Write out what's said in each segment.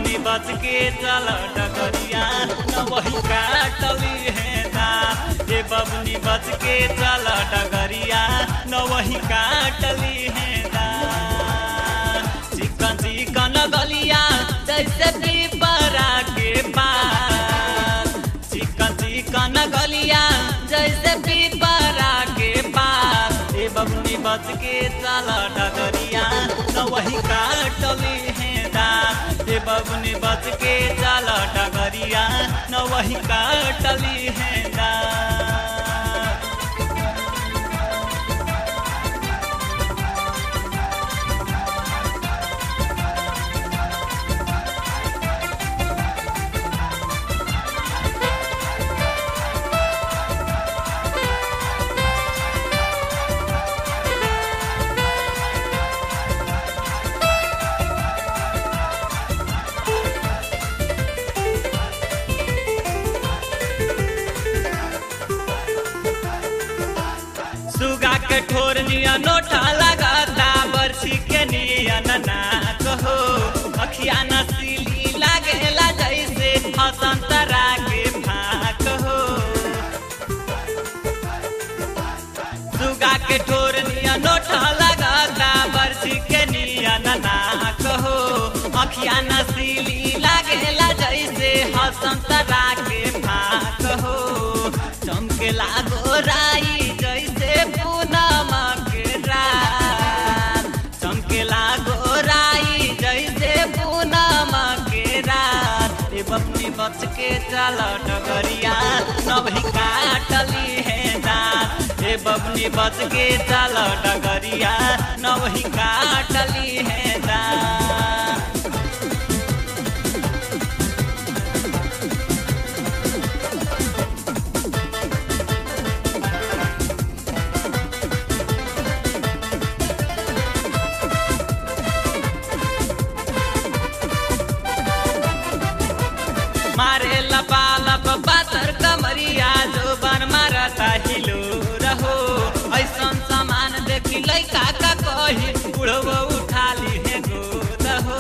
बबनी बच के चल डगरिया न वही काटली है दाँत। ये बबनी बच के चल डगरिया न वही काटली है दाँत। चिकन चिकन गलिया जैसे पीपरा के पास, चिकन चिकन गलिया जैसे पीपरा के पास। ये बबनी बच के चल डगरिया न वही काटली है दाँत। ये बबनी बच के चल डगरिया न वही काटली है दाँत। सुगा के ठोर निया नोटा लगाता बरछी के नियन नाक हो। अखिया नसीली लागेला जैसे हसंतरा के फाक हो। सुगा के ठोर निया नोटा लगाता बरछी के नियन नाक हो। अखिया नसीली लागेला जैसे हसंतरा के फाक हो। चमकेला गोराई जैसे पूनम के रात, चमकेला गोराई जैसे पूनम के रात। ये बबनी बच के चल डगरिया न वही काटली है दाँत। ये बबनी बच के चल डगरिया न वही काटली है दाँत। मारे लपालप पातर कमरिया जो बन मारता हिलो रहो। ऐसन सामान देखी लैका का कही बुढ़ो उठा ली है गोद हो।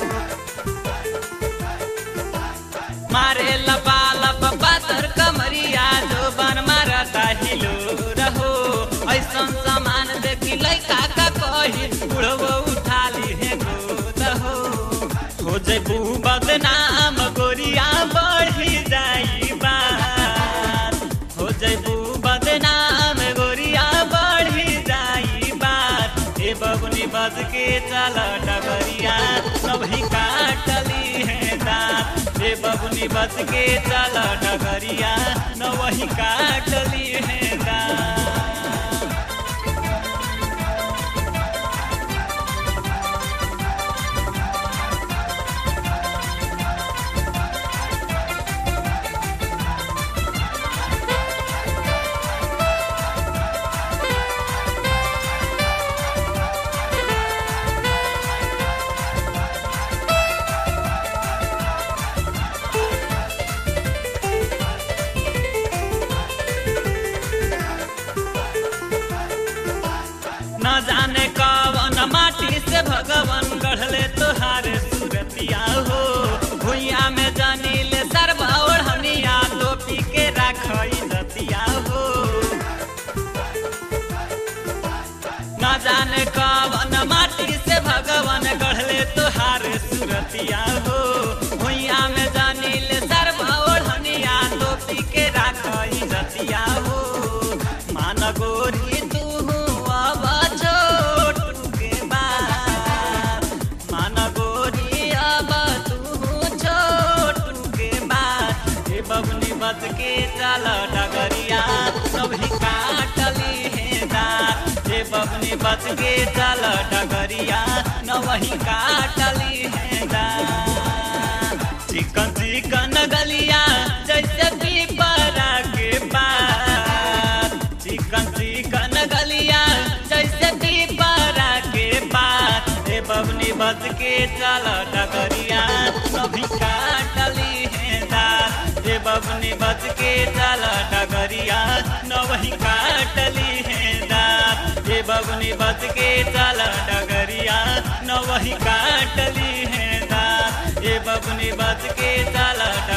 मारे लपालप पातर कमरिया जो बन मारता हिलो रहो। ऐसन सामान देखी लैका का कही बुढ़ो उठा ली है गोद हो। हो जैबू बदनाम गोरिया बढ़ी जाई बात, हो जैबू बदनाम गोरिया बढ़ी जाई बात। ये बबनी बच के चल डगरिया न वही काटली है दाँत। ये बबनी बच के चल डगरिया न वही काटली है दाँत। न जाने कवन माटी से भगवान गढ़ले तोहारे सूरतिया हो। भुइया में जानिले सरबा ओढ़निया टोपी के राखई जतिया हो। न जाने कवन माटी से भगवान गढ़ले तोहारे सूरतिया हो। भुइया में जानिले सरबा ओढ़निया टोपी के राखई जतिया हो। मान गोरी तू अब छोटू के बाद, मान गोरी अब तू छोटू के बाद। ये बबनी बच के चल डगरिया सभी काटली है दाँत। ये बबनी बच के चल डगरिया न वही काटली है दाँत। चिकन चिकन गलिया जैसे पीपरा के पास, चिकन चिकन गलिया जैसे पीपरा के पास। ये बबनी बच के चल डगरिया सभी काटली है दाँत। ये बबनी बच के चल डगरिया न वही काटली है दाँत। ये बबनी बच के चल डगरिया न वही काटली है दाँत। ये बबनी बच के चला